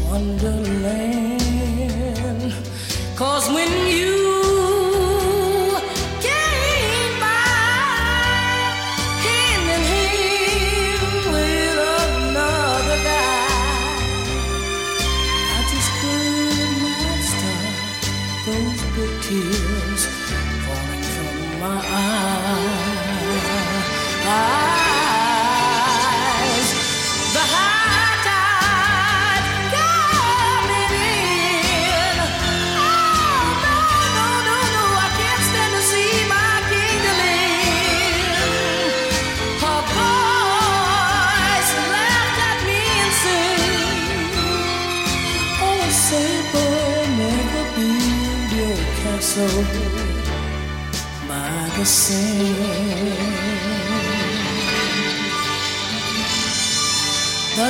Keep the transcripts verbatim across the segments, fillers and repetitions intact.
wonderland. 'Cause when you came by, hand in hand with another guy, I just could not stop those big tears falling from my eyes. The high tide coming in. Oh, no, no, no, no, I can't stand to see my kingdom end. Her voice laughed at me and said, oh, say, boy, never build your castle by the sand. The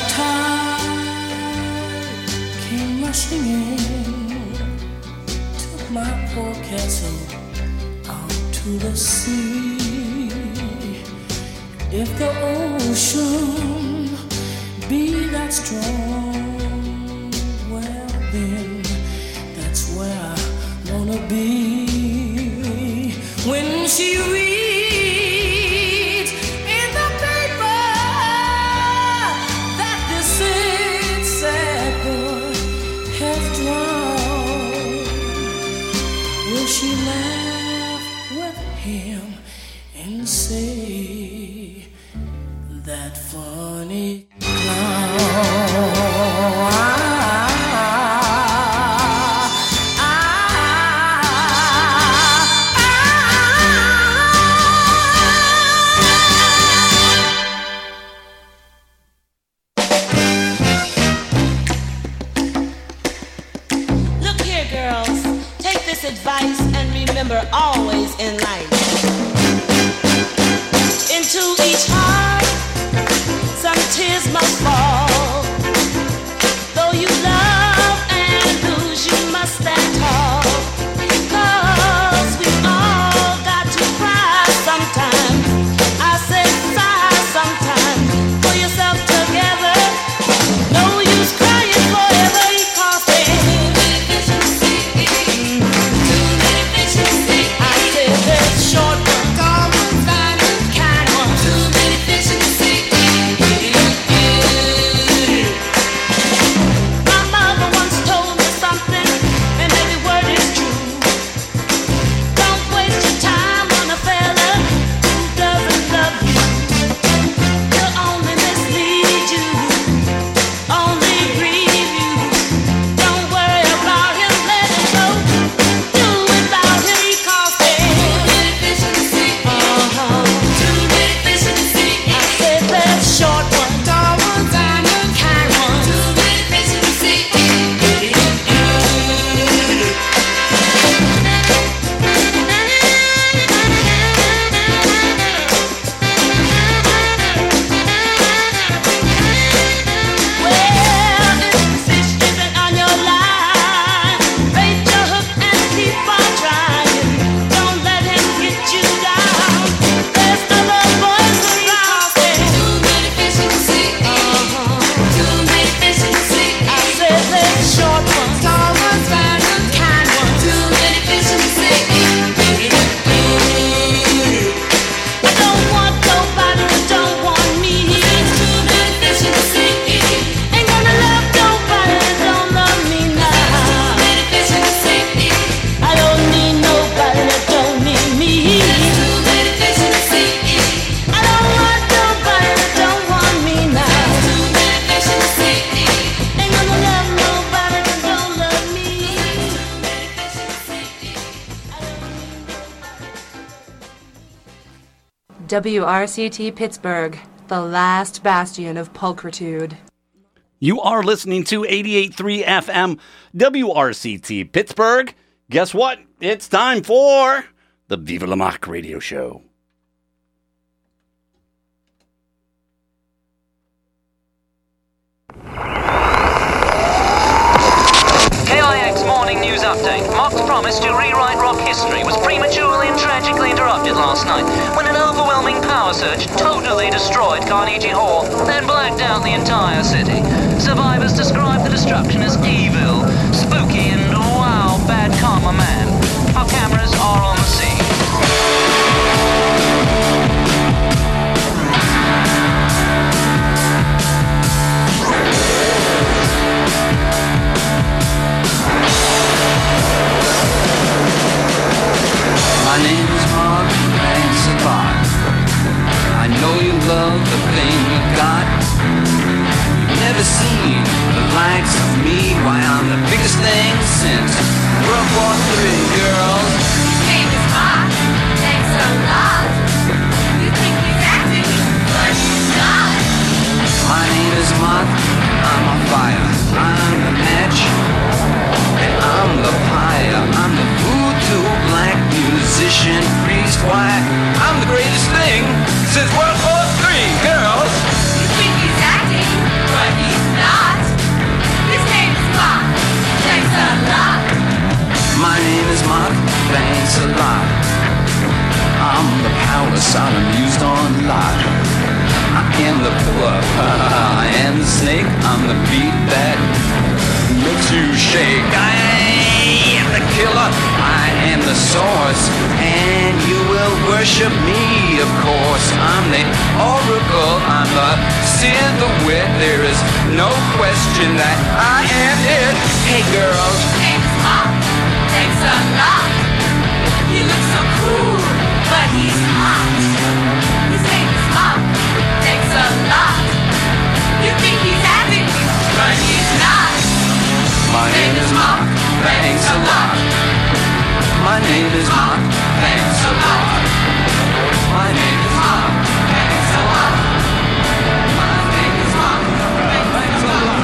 tide came rushing in, took my poor castle out to the sea. If the ocean be that strong, well then, that's where I wanna be. When she reads in the paper that this sad, sad boy has drowned, will she laugh with him and say, that funny clown? Advice and remember always in life, into each heart some tears must fall. Though you love and lose, you must stand tall. 'Cause we all got to cry sometimes. I said sigh sometimes. Pull yourself together. No use crying forever. Because short one, tall one, fine one, kind one. Too many fish in the sea. My mother once told me something, and every word is true. Don't waste your time on a fella who doesn't love you. He'll only mislead you, only grieve you. Don't worry about him, let him go. Do without him, because there's short one, tall one, fine one, kind one. Too many fish in the sea. Well, if the fish isn't on your line, bait your hook and keep on trying. Don't let him get you down. There's other boys around. Too many fish in the sea. Too many fish in the sea. I said there's short ones, tall ones, fine ones, kind ones. Too many fish in the sea. I don't want nobody that don't want me. Too many fish in the sea. Ain't gonna love nobody that don't love me now. Too many fish in the sea. I don't need nobody that don't need me. Too many fish in the sea. I don't want nobody that don't want me now. Too many fish in the sea. Ain't gonna love nobody that don't love me. Too many fish in the sea. I don't need nobody. W R C T Pittsburgh, the last bastion of pulchritude. You are listening to eighty-eight point three F M W R C T Pittsburgh. Guess what? It's time for the Viva La Marque radio show. K I X Morning News Update. Mark's promise to rewrite rock history was prematurely and tragically interrupted last night when an overwhelming power surge totally destroyed Carnegie Hall, then blacked out the entire city. Survivors describe the destruction as thanks a lot. I'm the power sign I'm used on lot. I am the pillar, I am the snake, I'm the beat that makes you shake. I am the killer, I am the source, and you will worship me, of course. I'm the oracle, I'm the seer, the wit. There is no question that I am it. Hey girls, Thanks, Mom. Thanks a lot. He looks so cool, but he's hot. His name is Mom. Thanks a lot. You think he's acting, but he's not. my name is Mark, thanks a lot. My name is Mark, thanks a lot. My name is Mark, thanks a lot. My name is Mark, thanks a lot.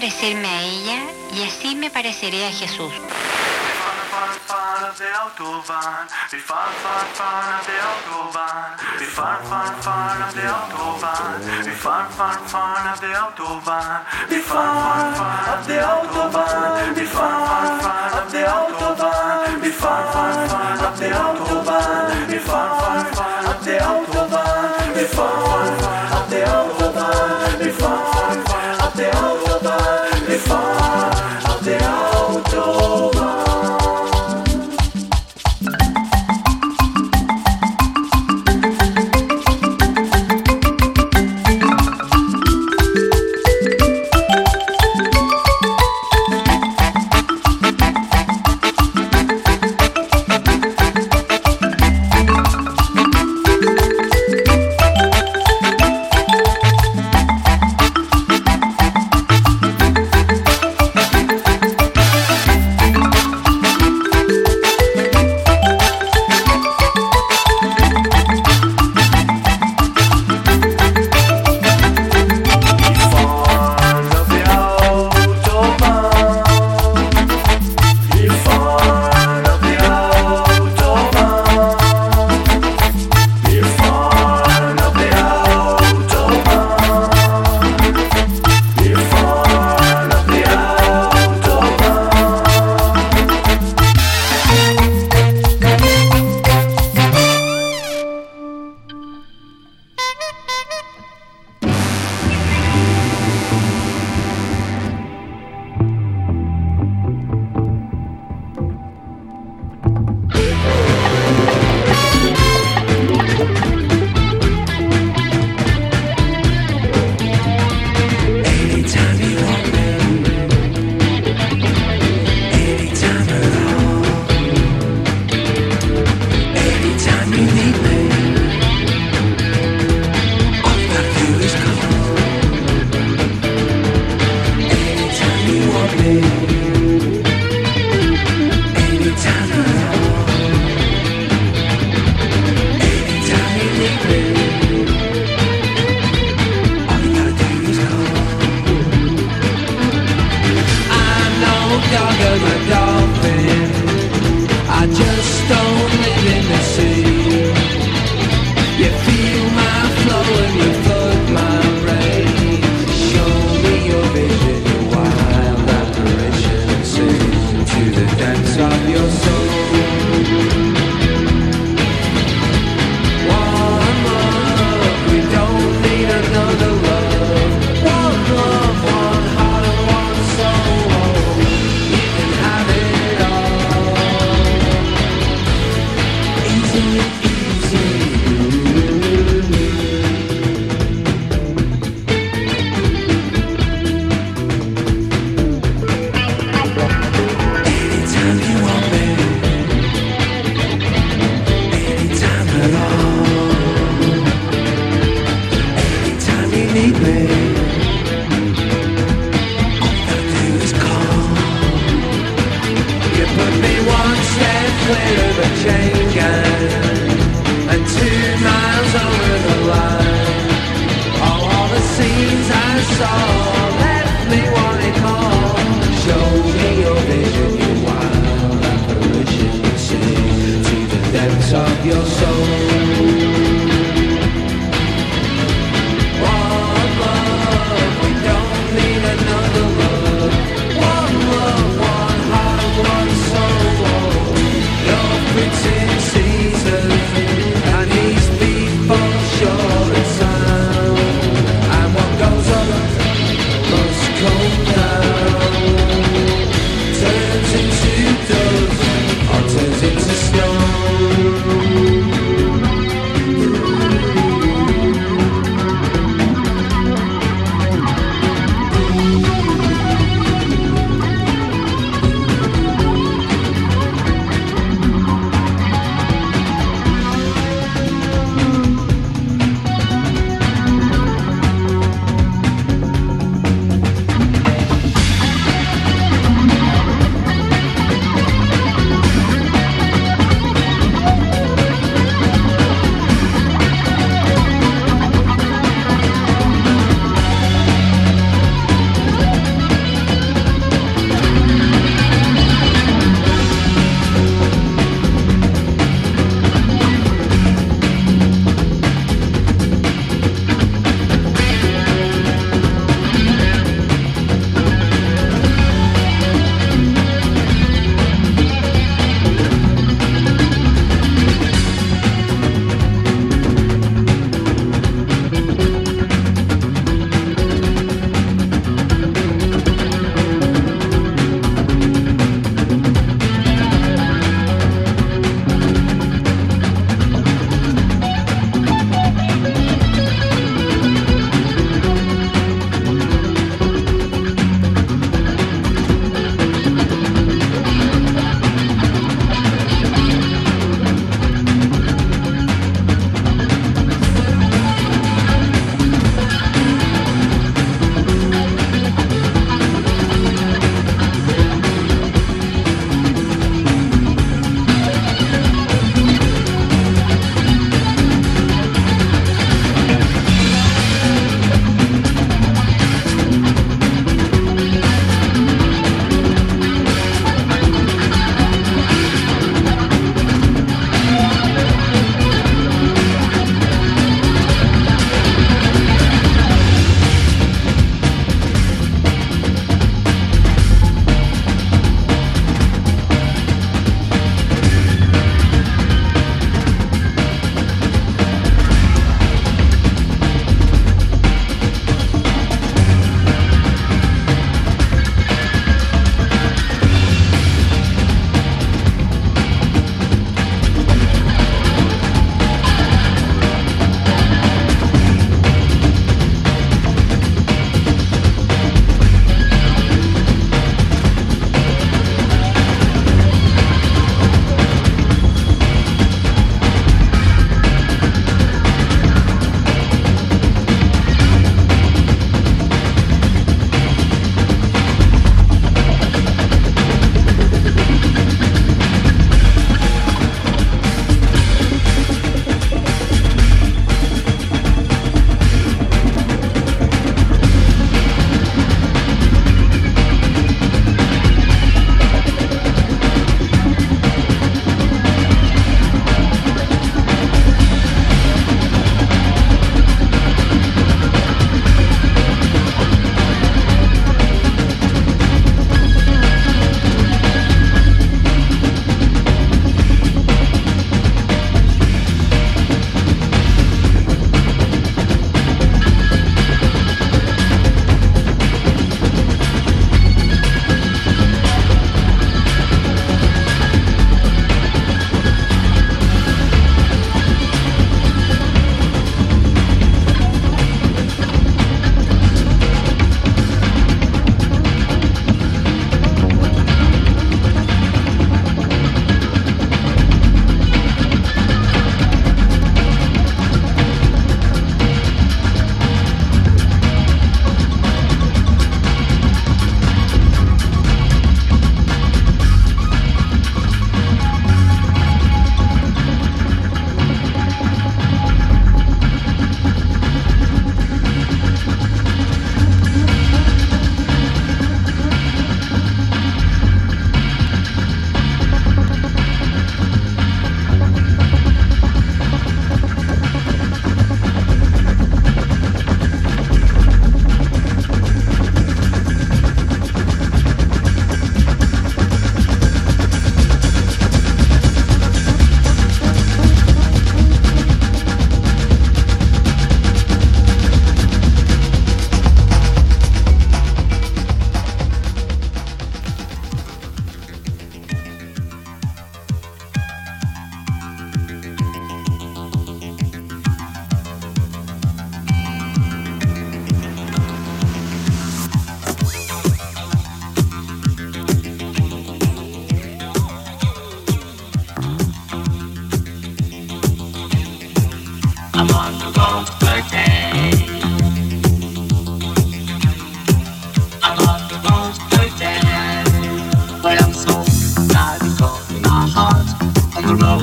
parecerme a ella y así me pareceré a Jesús. Auf der Autobahn, wir fahren, fahren, fahren auf der Autobahn, wir fahren, fahren, fahren auf der Autobahn, wir fahren, fahren, fahren auf der Autobahn, wir fahren, fahren auf der Autobahn, wir fahren, fahren auf der Autobahn, wir fahren, fahren auf der Autobahn, wir fahren, fahren auf der Autobahn, wir fahren, fahren auf der Autobahn, wir fahren, fahren auf der Autobahn, wir fahren auf der Autobahn.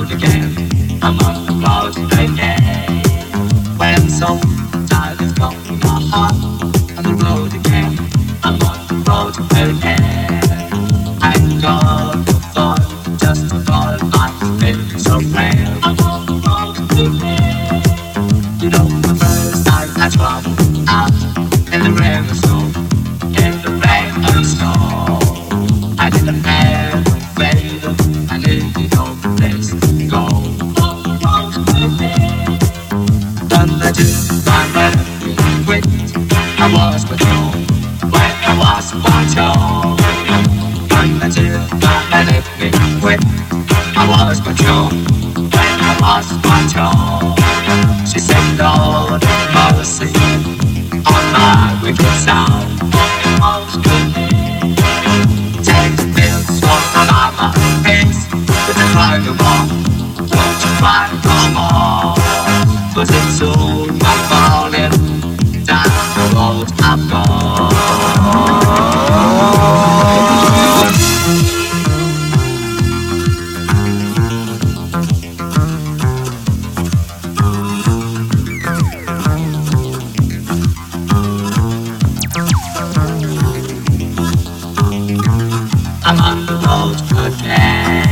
road again. I'm on the road again. When I'm so tired of going my heart. On the road again. I'm on the road again. I got the thought just to fall. I'm feeling so frail. I'm on the road again. You know the first time I traveled out in the rain and snow, in the rain and snow, I didn't have a fail. I needed no place to go. On the road again. Then I did my running quit. I was patrol when I was patrol. Then I did my running quit. I was patrol when I was patrol. She said, Lord have mercy on my wicked sound. Take the pills for my mama, please. But I cry no more. Won't you cry no more? Cause it's soon I'm falling down the road I'm gone. I'm on the road again.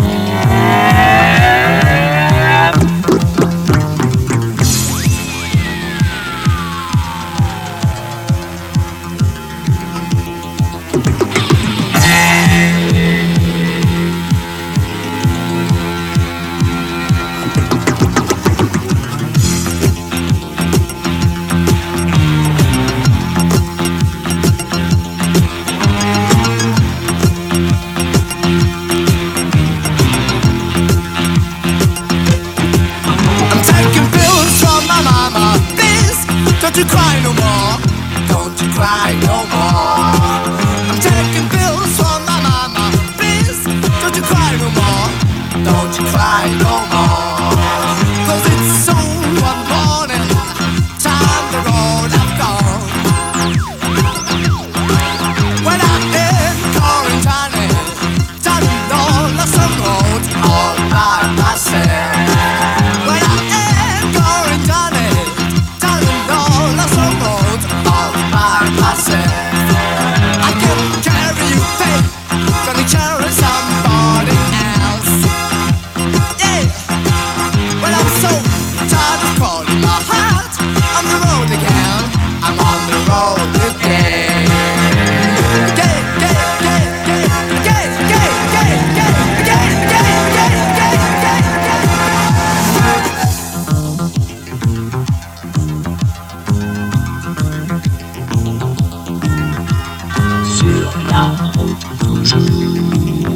Don't you cry no more. Don't you cry no more. I'm taking pills for my mama. Please, don't you cry no more. Don't you cry no more. Cause it's so one morning. Time the road I've gone. When I'm in quarantine, turning all the some roads all by myself. When I'm in quarantine, I can carry you, babe. Gonna carry somebody else. Yeah. Well, I'm so tired of calling my heart on the road again. I'm on the road again. Again, again, again, again, again, again, again, again, again, again, Sur la route toujours.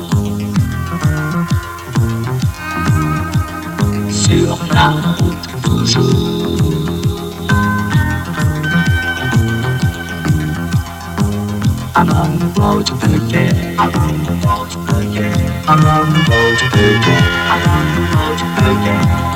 Sur la route toujours. I'm on the road again. I'm on the road again. I'm on the road again. I'm on the road again.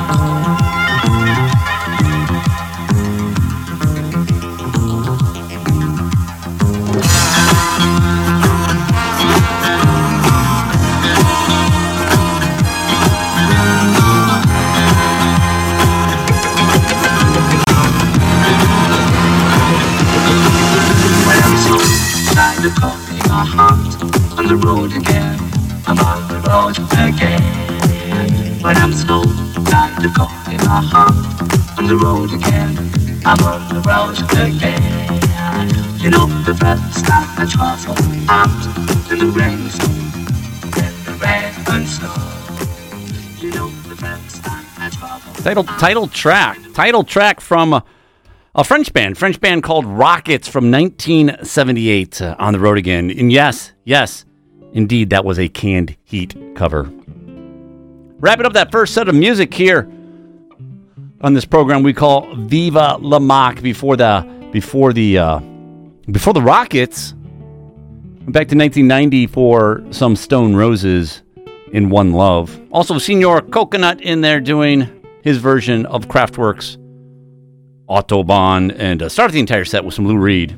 The coffee, my heart on the road again. I'm on the road again. When I'm slow, like the coffee, my heart on the road again. I'm on the road again. You know the first time I travel out in the rain and snow, in the rain and snow. You know the first time I travel. Title title track, title track from Uh, A French band, French band called Rockets from nineteen seventy-eight, uh, On the Road Again. And yes, yes, indeed, that was a Canned Heat cover. Wrapping up that first set of music here on this program we call Viva La Mock before the before the uh, before the Rockets. Back to nineteen ninety for some Stone Roses in One Love. Also, Senor Coconut in there doing his version of Kraftwerk's Autobahn, and uh, started the entire set with some Lou Reed.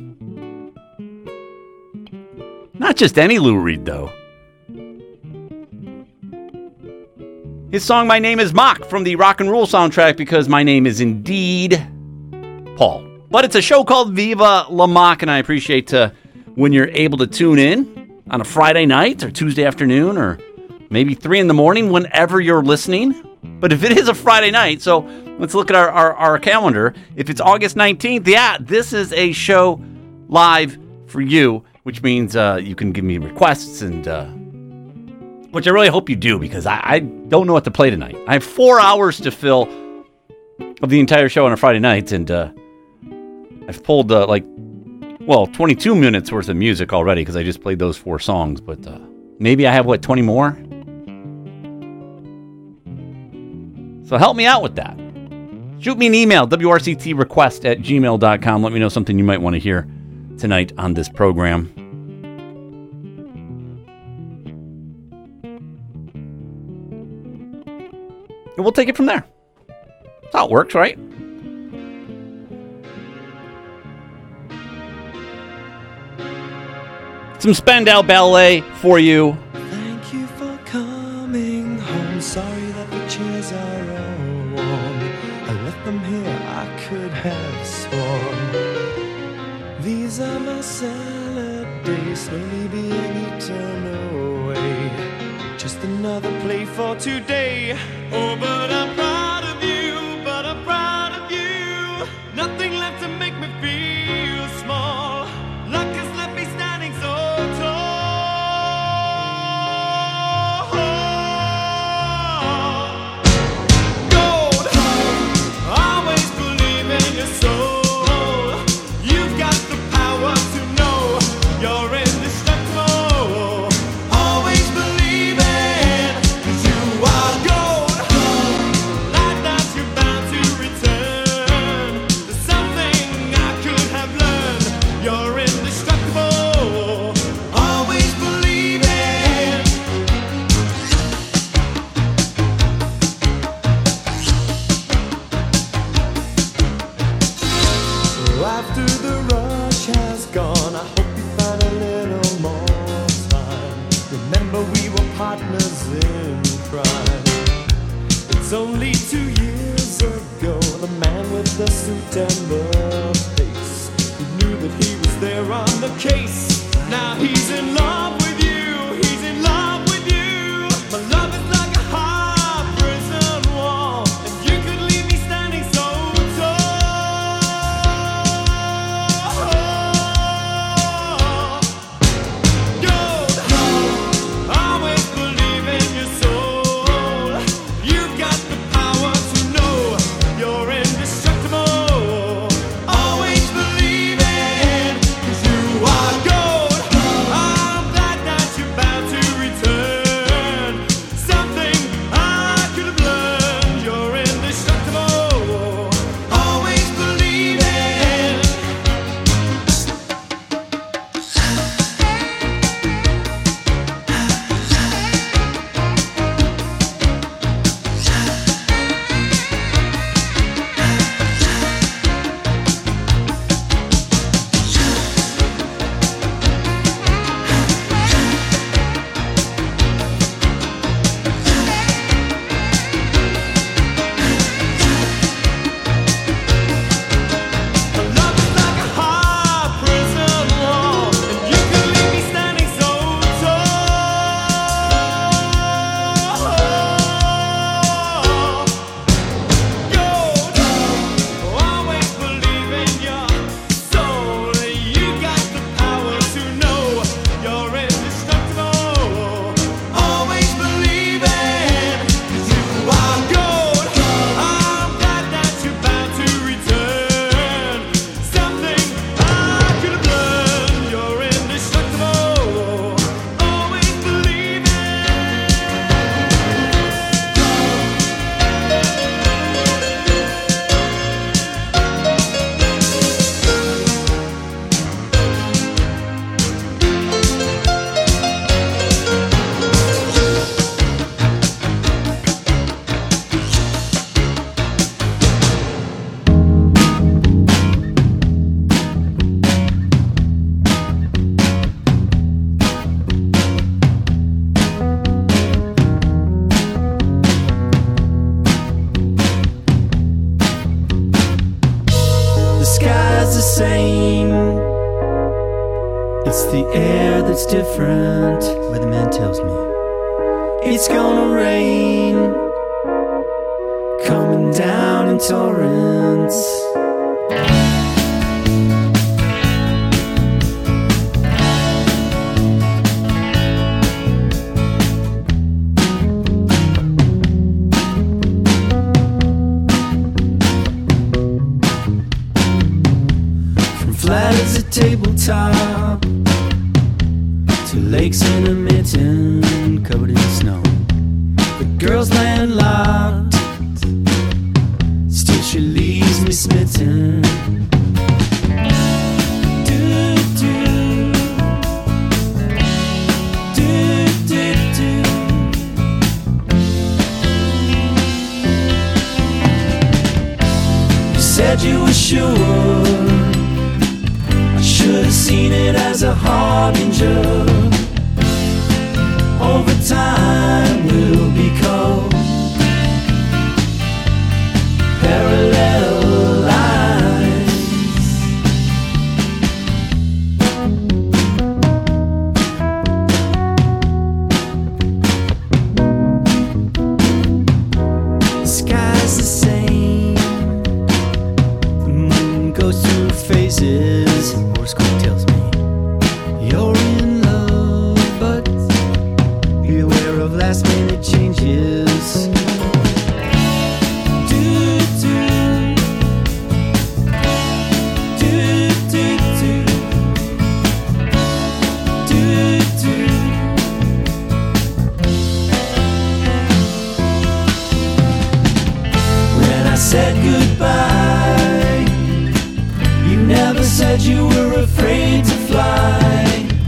Not just any Lou Reed, though. His song My Name is Mock from the Rock and Roll soundtrack, because my name is indeed Paul. But it's a show called Viva La Mock, and I appreciate uh, when you're able to tune in on a Friday night or Tuesday afternoon or maybe three in the morning, whenever you're listening. But if it is a Friday night, so let's look at our, our, our calendar. If it's August nineteenth, yeah, this is a show live for you, which means uh, you can give me requests, and uh, which I really hope you do, because I, I don't know what to play tonight. I have four hours to fill of the entire show on a Friday night, and uh, I've pulled uh, like, well, twenty-two minutes worth of music already, because I just played those four songs, but uh, maybe I have, what, twenty more? So help me out with that. Shoot me an email, W R C T request at gmail dot com. Let me know something you might want to hear tonight on this program. And we'll take it from there. That's how it works, right? Some Spandau Ballet for you. Thank you for coming home. Sorry that the chairs are all warm. I left them here, I could have sworn. These are my salad days, slowly being eaten away. Just another play for today. Oh, but I'm proud of you, but I'm proud of you. Nothing left to make me feel small. Luck has left me standing so partners in crime. It's only two years ago, the man with the suit and the face, who knew that he was there on the case. Now he's in love with you, he's in love with you. My love is like a high prison wall, and you could leave me standing so tall. Gold heart, always believe in your soul. You've got the power to know you're indestructible. Always believe in, 'cause you are gold. I'm that It's the air that's different. Weatherman tells me it's gonna rain, coming down in torrents. From flat as a tabletop to lakes in a mitten covered in snow. The girl's landlocked, still she leaves me smitten. Do, do. Do, do, do. You said you were sure. I should have seen it as a harbinger. Over time we'll be cold. Parallel lines. The sky's the same. The moon goes through phases. Horoscope tells me you're in love, but beware of last minute changes. Do, do. Do, do, do. Do, do. When I said goodbye, you never said you were afraid to fly.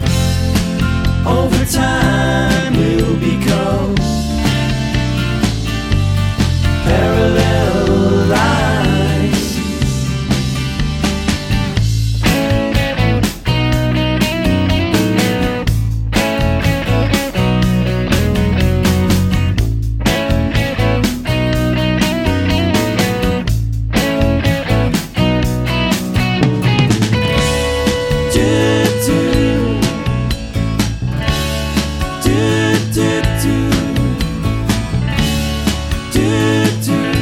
Over time we'll become parallel lines. Do, do. Do, do, do. Do, do.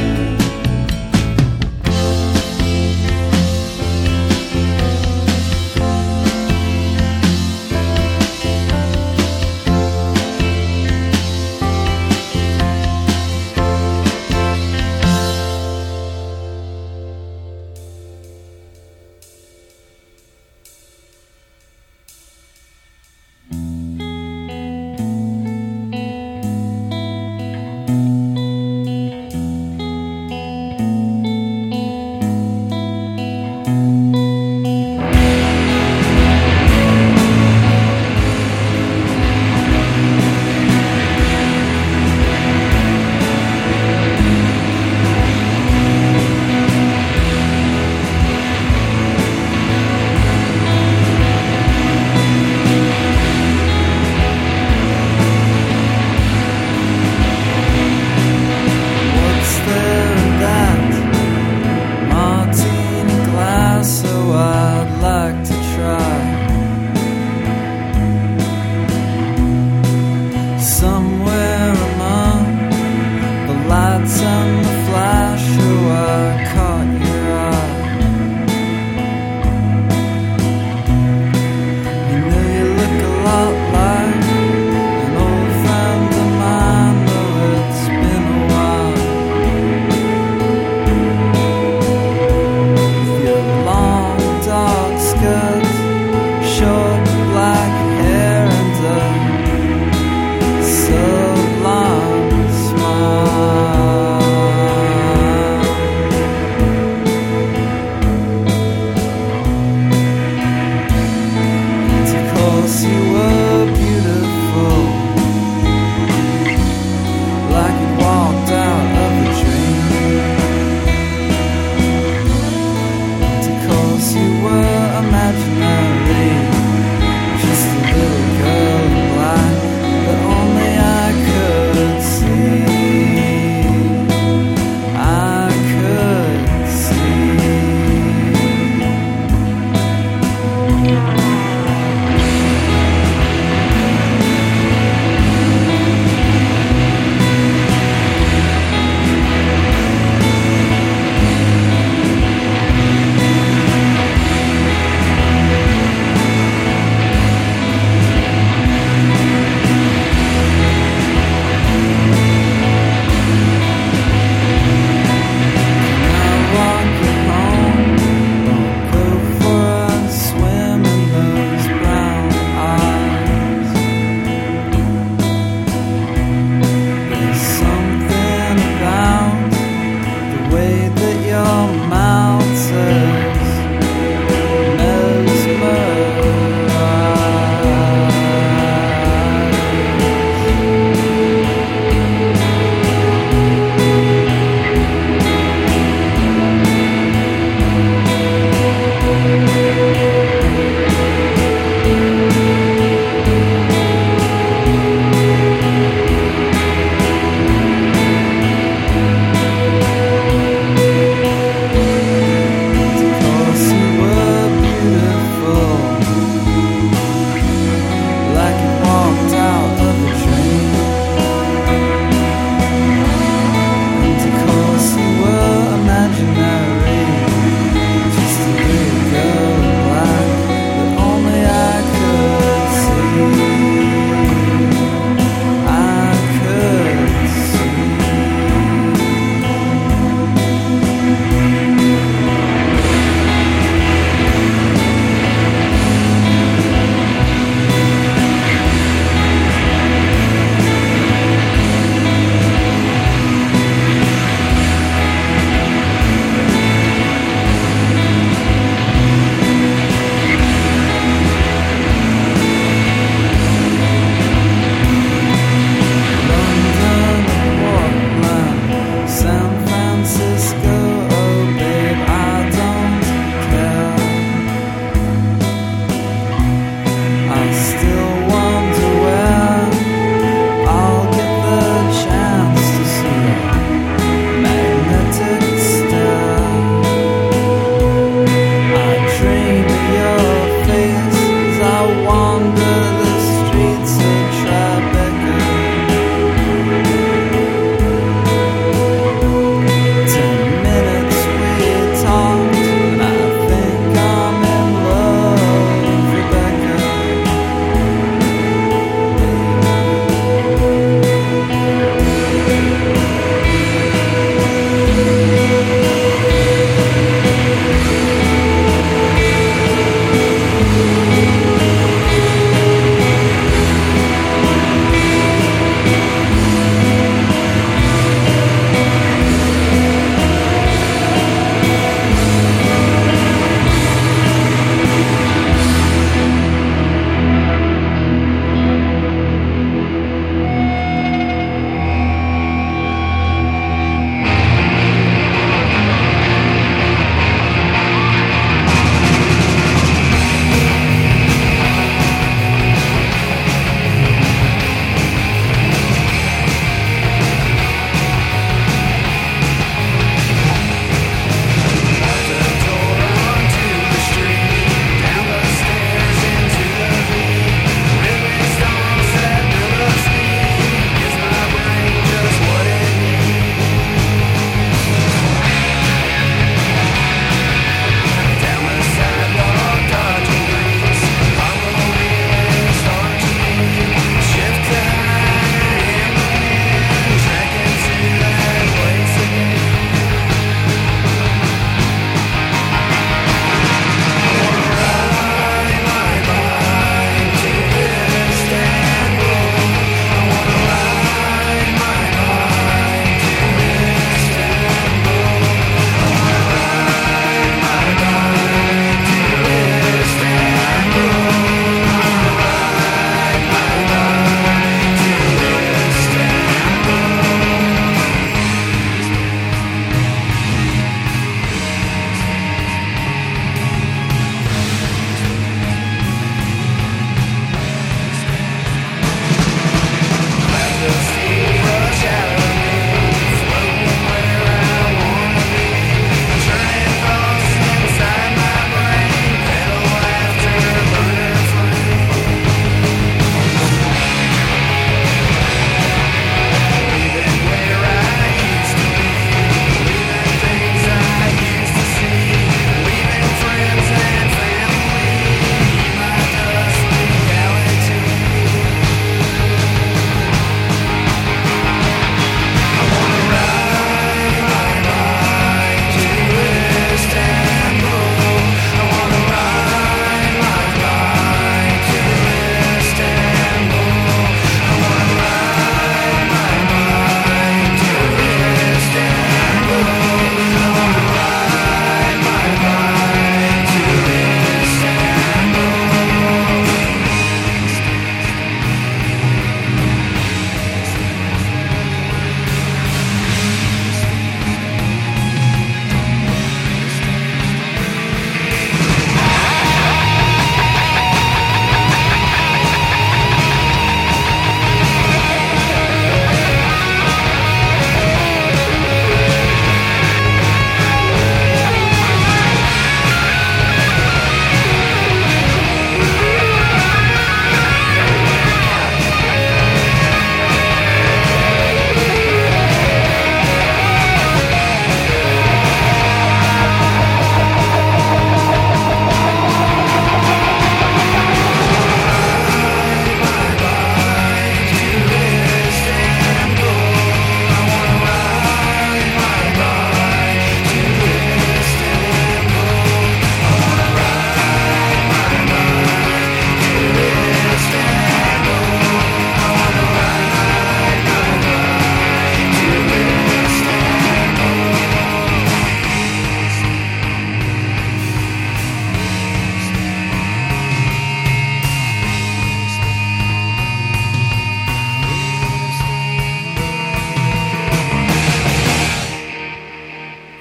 What's there in that martini glass? Oh, I'd like to try. Somewhere among the lights and the flash, oh, I caught your eye. You know you look a lot like an old friend of mine, though it's been a while. With your long dark skirt, short black hair, and a sublime smile. Of course you were beautiful, like you walked out of a dream. Of course you were imaginary, just a little girl in black that only I could see. I could see.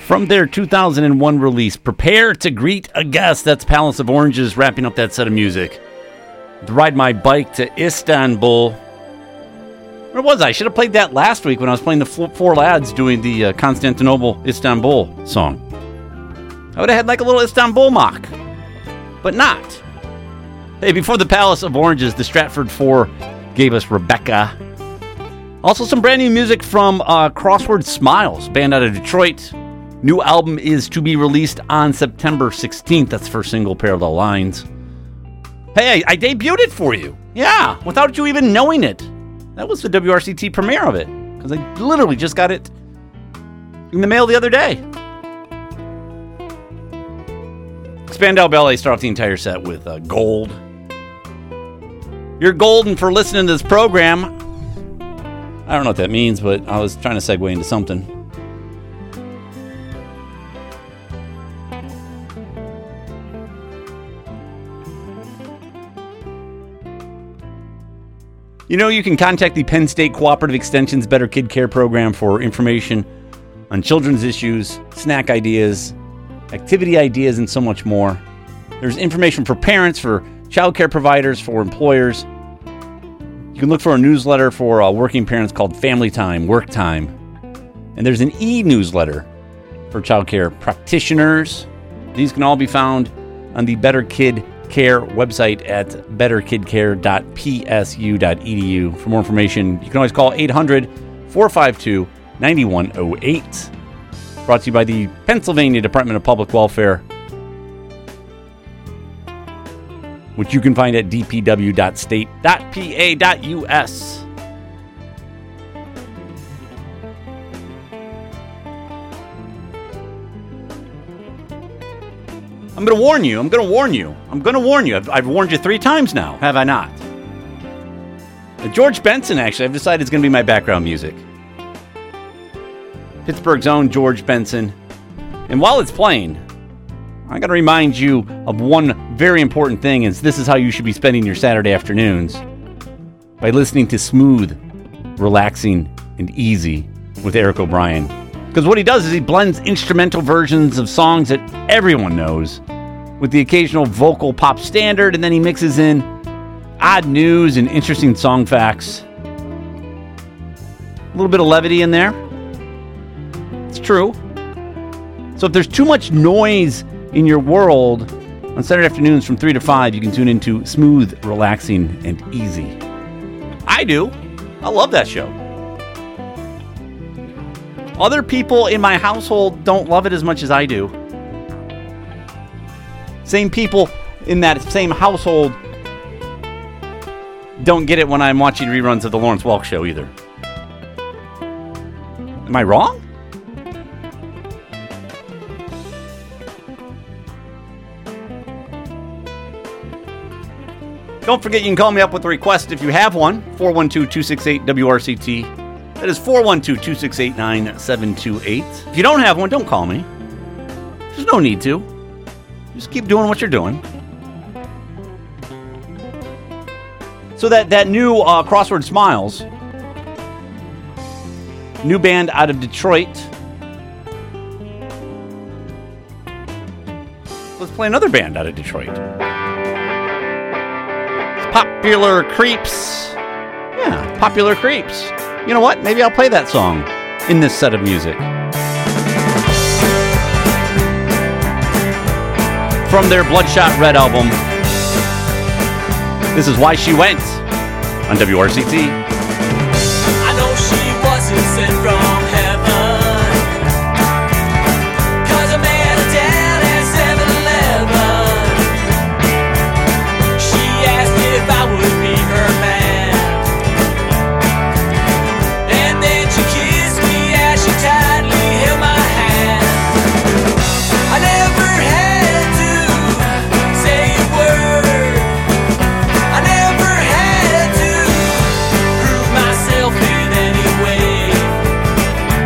From their two thousand one release, Prepare to Greet a Guest. That's Palace of Oranges wrapping up that set of music. To Ride My Bike to Istanbul. Where was I? I should have played that last week when I was playing the Four Lads doing the uh, Constantinople Istanbul song. I would have had like a little Istanbul mock. But not. Hey, before the Palace of Oranges, the Stratford Four gave us Rebecca. Also some brand new music from uh, Crossword Smiles, band out of Detroit. New album is to be released on September sixteenth. That's the first single, Parallel Lines. Hey, I, I debuted it for you. Yeah, without you even knowing it. That was the W R C T premiere of it. Because I literally just got it in the mail the other day. Spandau Ballet start off the entire set with uh, Gold. You're golden for listening to this program. I don't know what that means, but I was trying to segue into something. You know, you can contact the Penn State Cooperative Extension's Better Kid Care program for information on children's issues, snack ideas, activity ideas, and so much more. There's information for parents, for child care providers, for employers. You can look for a newsletter for uh, working parents called Family Time, Work Time. And there's an e-newsletter for child care practitioners. These can all be found on the Better Kid Care website at better kid care dot p s u dot e d u. For more information, you can always call eight hundred, four five two, nine one zero eight. Brought to you by the Pennsylvania Department of Public Welfare, which you can find at d p w dot state dot p a dot u s. I'm going to warn you. I'm going to warn you. I'm going to warn you. I've, I've warned you three times now, have I not? Uh, George Benson, actually, I've decided is going to be my background music. Pittsburgh's own George Benson. And while it's playing, I got to remind you of one very important thing, is this is how you should be spending your Saturday afternoons. By listening to Smooth, Relaxing, and Easy with Eric O'Brien. Because what he does is he blends instrumental versions of songs that everyone knows with the occasional vocal pop standard, and then he mixes in odd news and interesting song facts. A little bit of levity in there. It's true. So if there's too much noise in your world, on Saturday afternoons from three to five, you can tune into Smooth, Relaxing, and Easy. I do. I love that show. Other people in my household don't love it as much as I do. Same people in that same household don't get it when I'm watching reruns of the Lawrence Welk Show either. Am I wrong? Don't forget you can call me up with a request if you have one. four one two, two six eight, W R C T. That is four one two, two six eight, nine seven two eight. If you don't have one, don't call me. There's no need to. Just keep doing what you're doing. So that, that new uh, Crossword Smiles, new band out of Detroit. Let's play another band out of Detroit. It's Popular Creeps. Yeah, Popular Creeps. You know what? Maybe I'll play that song in this set of music. From their Bloodshot Red album, this is Why She Went on W R C T. I know she wasn't sent from heaven, 'cause I met her down at seven eleven. She asked if I would be her man, and then she kissed me as she tightly held my hand. I never had to say a word, I never had to prove myself in any way.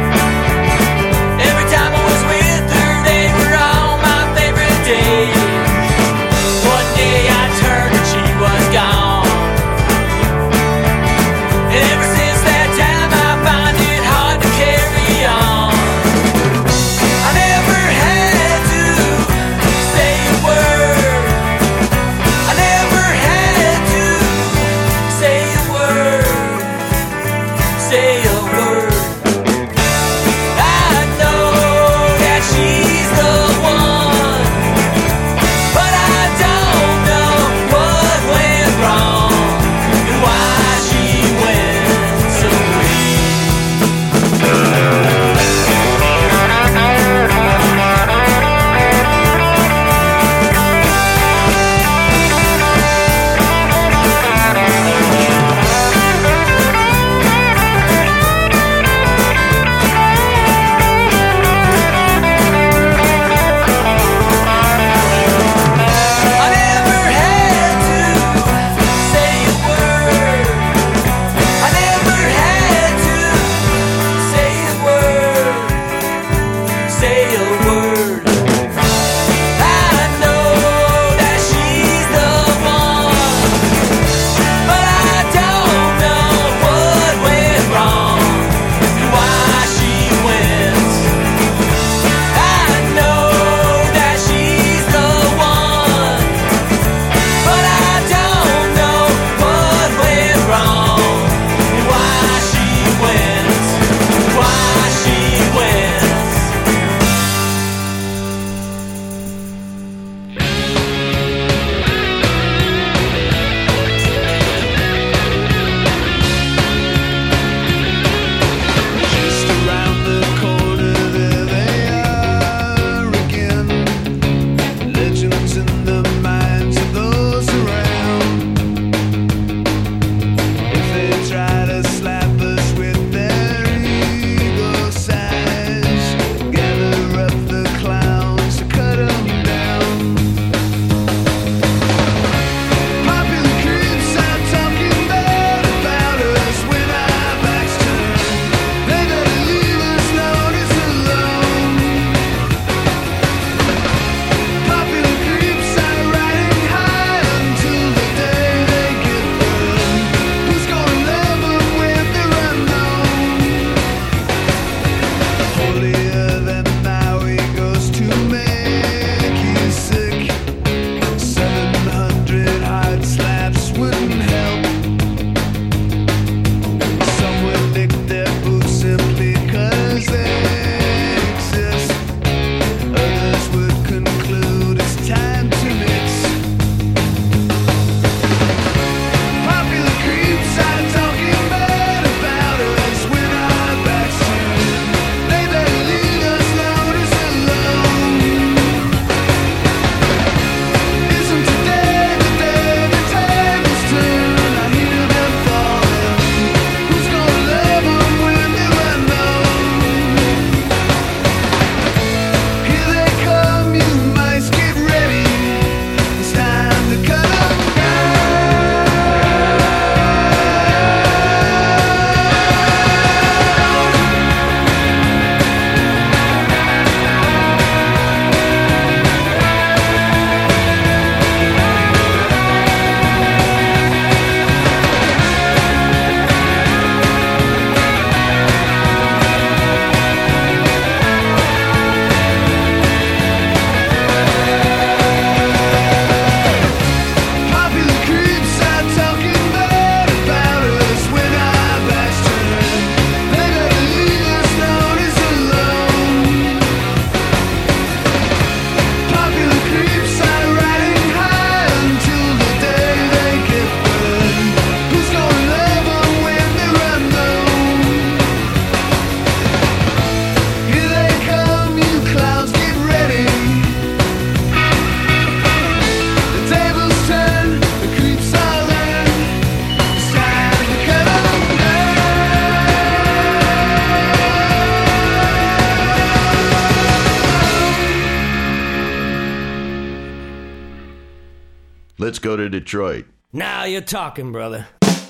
Let's go to Detroit. Now you're talking, brother.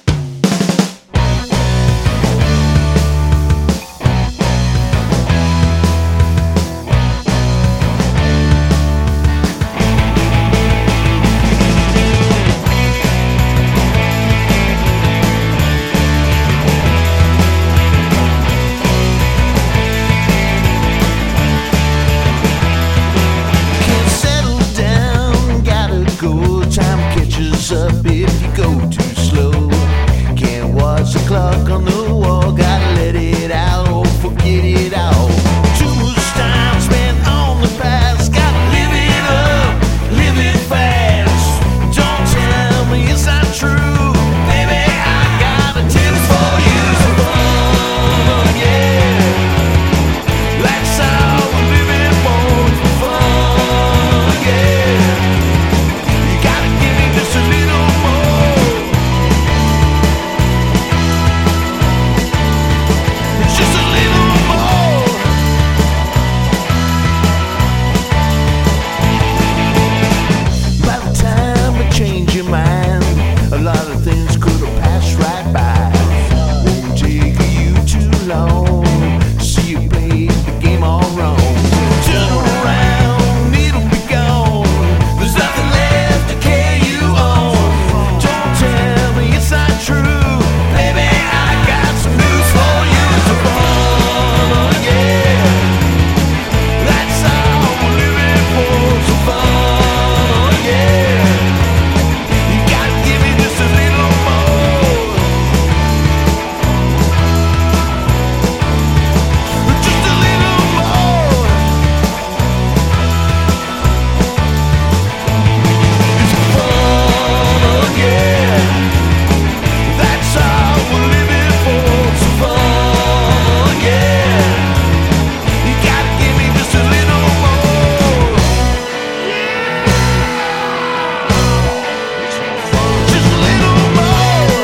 Can't settle down, gotta go. Time catches up if you go too slow. Can't watch the clock on the wall, gotta let it out or forget it all. Too much time spent on the past, gotta live it up, live it fast. Don't tell me it's not true, baby. I got a tip for you. Fun, yeah. That's how we're living for fun, yeah. You gotta give me just a little more. Just a little more. By the time I change your mind, a lot of things could have passed right by. Won't take you too long to see you play the game all wrong. Turn around, it'll be gone. There's nothing left to carry you on. Don't tell me it's not true, baby. I got some news for you. So fun, yeah. That's how we're living for. So fun, yeah. You gotta give me just a little more. Just a little more. It's fun, yeah. That's how we're living for. So fun, yeah. You gotta give me just a little more. Just a little more.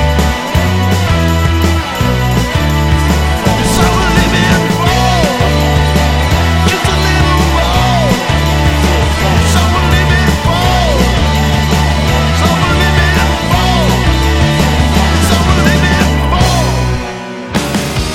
It's all we're living for. Just a little more. It's all we're living for. It's all we're living for. It's all we're living for.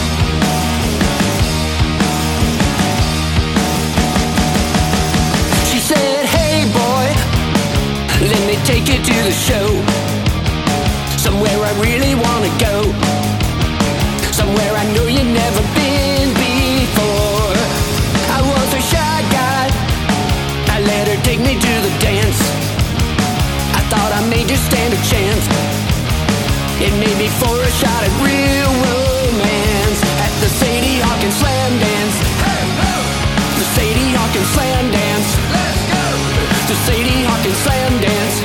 She said, hey boy, let me take you to the show. Somewhere I really wanna go. Somewhere I know you've never been before. I was a shy guy, I let her take me to the dance. I thought I may just stand a chance. It made me for a shot at real romance. At the Sadie Hawkins Slam Dance. The Sadie Hawkins Slam Dance. Let's go. The Sadie Hawkins Slam Dance.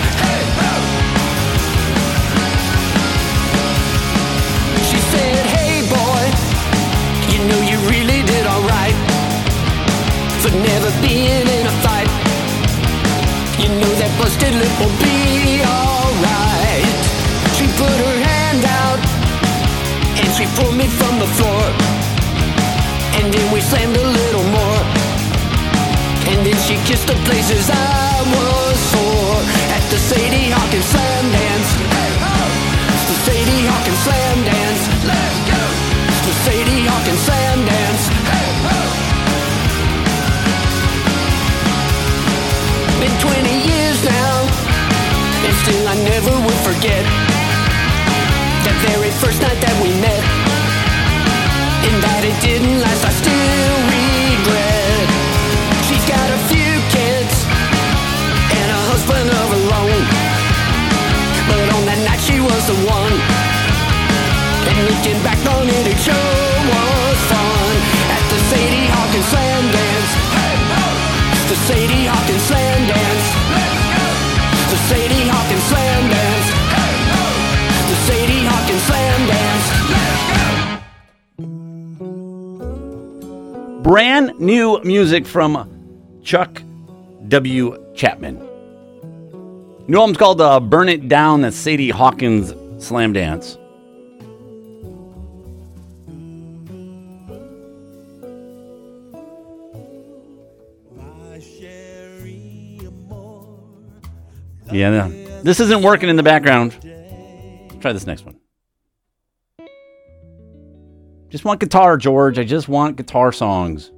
She said, hey boy, you know you really did alright for never being in a fight. You know that busted lip will be alright. She put her hand out and she pulled me from the floor. And then we slammed a little more. And then she kissed the places I was sore. At the Sadie Hawkins Slam Dance. It's the Sadie Hawkins Slam Dance. Let's go. It's the Sadie Hawkins Slam Dance. Been twenty years now, and still I never will forget that very first night that we met. And that it didn't last, I still regret. She's got a few kids and a husband of her own, but on that night she was the one. And looking back on it, it sure was fun. At the Sadie Hawkins Slam Dance. It's the Sadie Hawkins Slam Dance. It's the Sadie Hawkins Slam Dance. It's the Sadie Hawkins Slam Dance. Brand new music from Chuck W. Chapman. New album's called uh, Burn It Down, the Sadie Hawkins Slam Dance. Yeah, This isn't working in the background. Try this next one. Just want guitar, George. I just want guitar songs.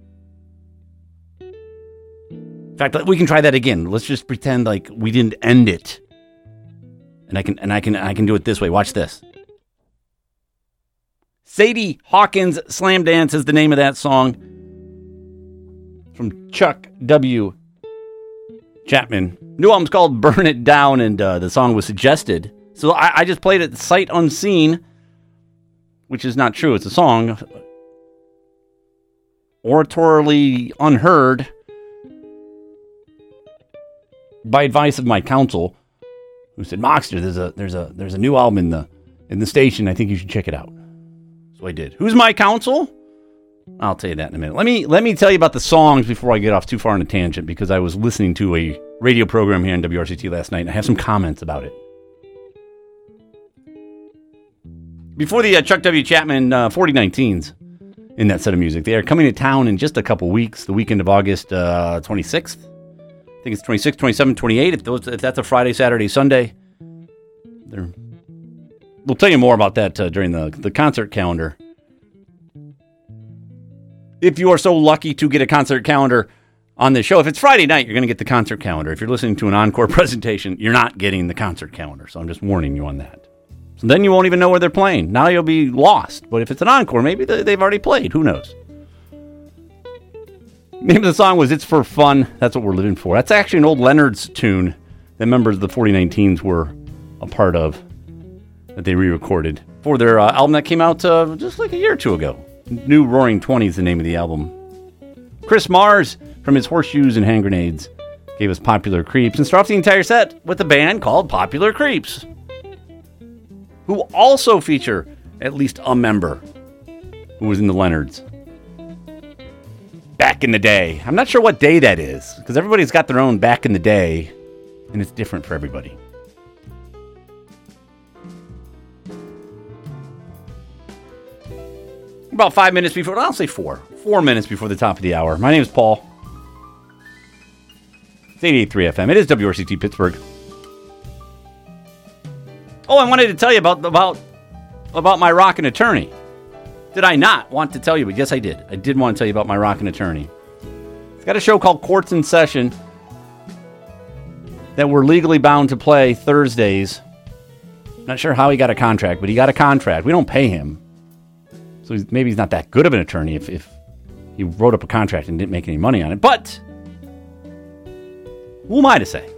In fact, we can try that again. Let's just pretend like we didn't end it. And I can and I can I can do it this way. Watch this. Sadie Hawkins Slam Dance is the name of that song from Chuck W. Chapman. New album's called Burn It Down, and uh, the song was suggested. So I, I just played it sight unseen, which is not true. It's a song. Oratorily unheard by advice of my counsel, who said, Moxter, there's a there's a there's a new album in the in the station. I think you should check it out. So I did. Who's my counsel? I'll tell you that in a minute. Let me let me tell you about the songs before I get off too far on a tangent, because I was listening to a radio program here on W R C T last night, and I have some comments about it. Before the uh, Chuck W. Chapman uh, forty nineteens in that set of music, they are coming to town in just a couple weeks, the weekend of August uh, twenty-sixth. I think it's twenty-sixth, twenty-seventh, twenty-eighth. If, those, if that's a Friday, Saturday, Sunday, they're, we'll tell you more about that uh, during the, the concert calendar. If you are so lucky to get a concert calendar on this show, if it's Friday night, you're going to get the concert calendar. If you're listening to an encore presentation, you're not getting the concert calendar. So I'm just warning you on that. So then you won't even know where they're playing. Now you'll be lost. But if it's an encore, maybe they've already played. Who knows? Name of the song was It's For Fun. That's what we're living for. That's actually an old Leonard's tune that members of the forty nineteens were a part of, that they re-recorded for their uh, album that came out uh, just like a year or two ago. New Roaring Twenties is the name of the album. Chris Mars from his Horseshoes and Hand Grenades gave us Popular Creeps, and started off the entire set with a band called Popular Creeps, who also feature at least a member who was in the Leonards back in the day. I'm not sure what day that is, because everybody's got their own back in the day, and it's different for everybody. About five minutes before, I'll say four. Four minutes before the top of the hour. My name is Paul. It's eighty-eight point three F M. It is W R C T Pittsburgh. Oh, I wanted to tell you about about about my rockin' attorney. Did I not want to tell you? But yes, I did. I did want to tell you about my rockin' attorney. It's got a show called Courts in Session that we're legally bound to play Thursdays. Not sure how he got a contract, but he got a contract. We don't pay him. So he's, maybe he's not that good of an attorney if, if he wrote up a contract and didn't make any money on it. But who am I to say?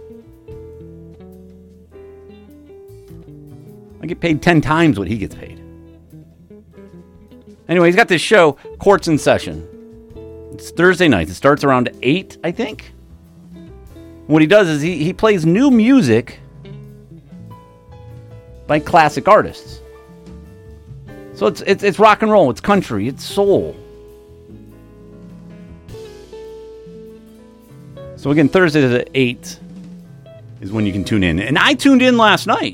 I get paid ten times what he gets paid. Anyway, he's got this show, Courts in Session. It's Thursday nights. It starts around eight, I think. What he does is he, he plays new music by classic artists. So it's, it's it's rock and roll, it's country, it's soul. So again, Thursdays at eight is when you can tune in. And I tuned in last night.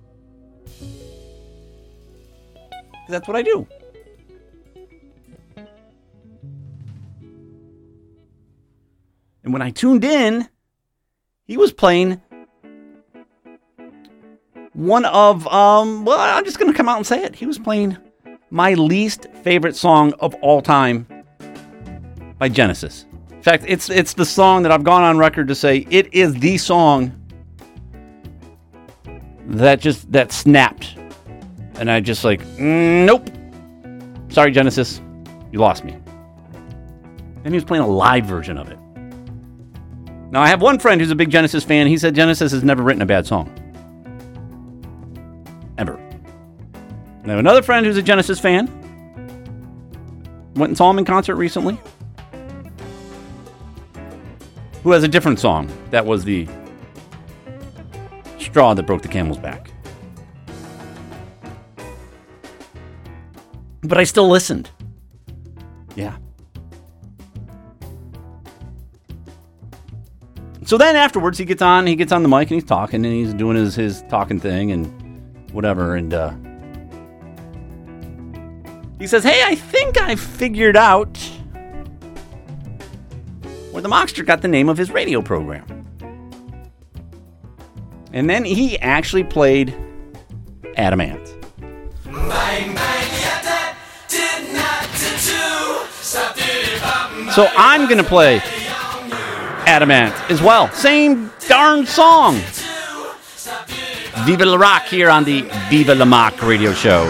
That's what I do. And when I tuned in, he was playing one of, um, well, I'm just going to come out and say it. He was playing my least favorite song of all time by Genesis. In fact, it's it's the song that I've gone on record to say it is the song that just, that snapped. And I just like, mm, nope. Sorry, Genesis. You lost me. And he was playing a live version of it. Now, I have one friend who's a big Genesis fan. He said Genesis has never written a bad song. Ever. I have another friend who's a Genesis fan. Went and saw him in concert recently. Who has a different song. That was the straw that broke the camel's back. But I still listened. Yeah. So then afterwards, he gets on, he gets on the mic and he's talking and he's doing his, his talking thing and whatever. And uh, he says, hey, I think I figured out where the Moxter got the name of his radio program. And then he actually played Adamant. So I'm going to play Adamant as well. Same darn song. Viva La Rock here on the Viva La Mock radio show.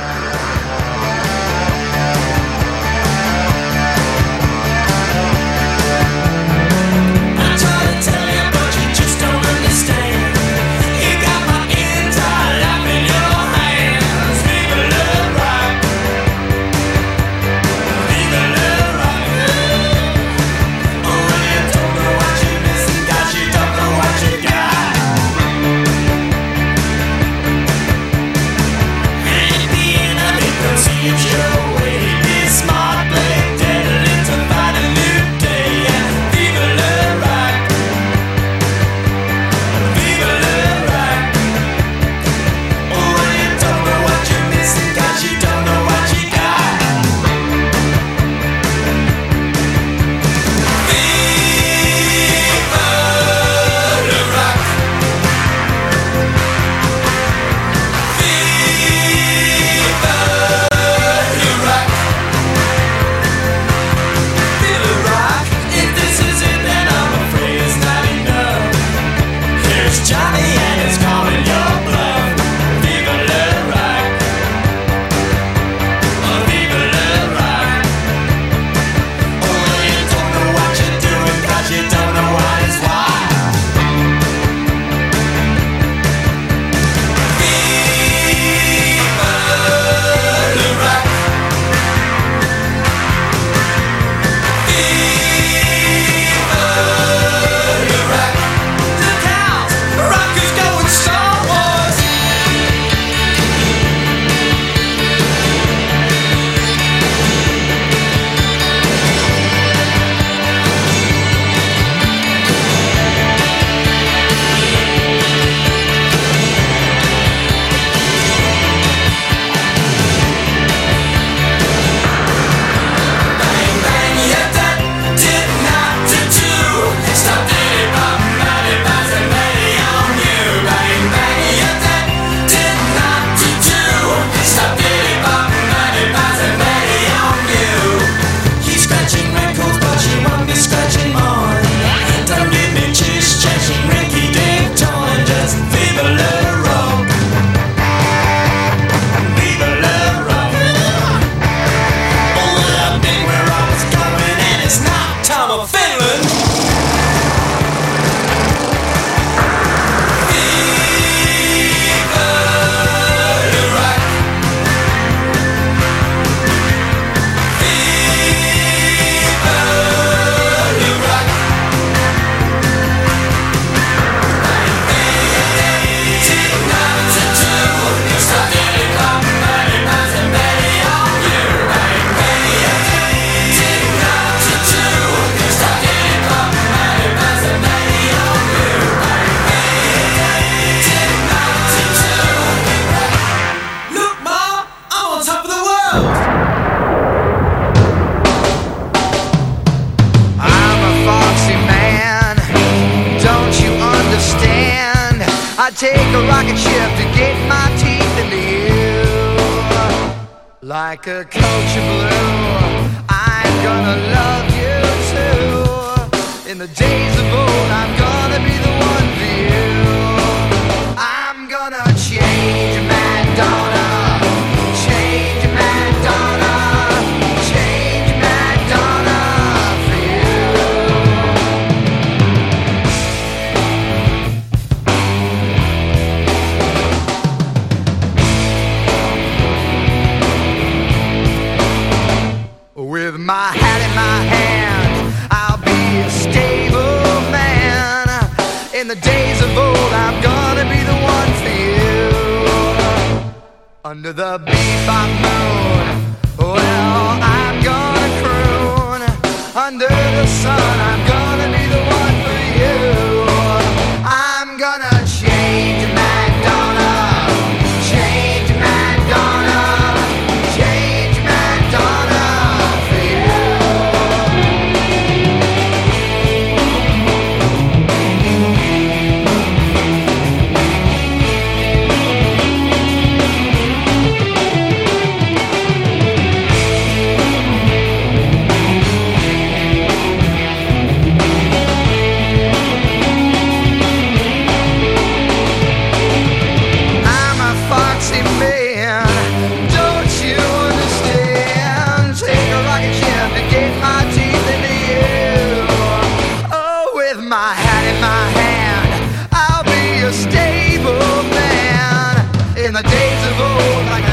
take a rocket ship to get my teeth into you. Like a coach of blue, I'm gonna love you too. In the days of old, I'm gonna be the one for you. I'm gonna change Madonna, change Madonna, change Madonna for you. With my hat in my hand, I'll be a stable man. In the days of old, I'm gonna be the one for you. Under the bebop moon, well, I'm gonna croon. Under the sun, I'm gonna be the one for you. I'm gonna change Madonna, change Madonna, change Madonna for you. road like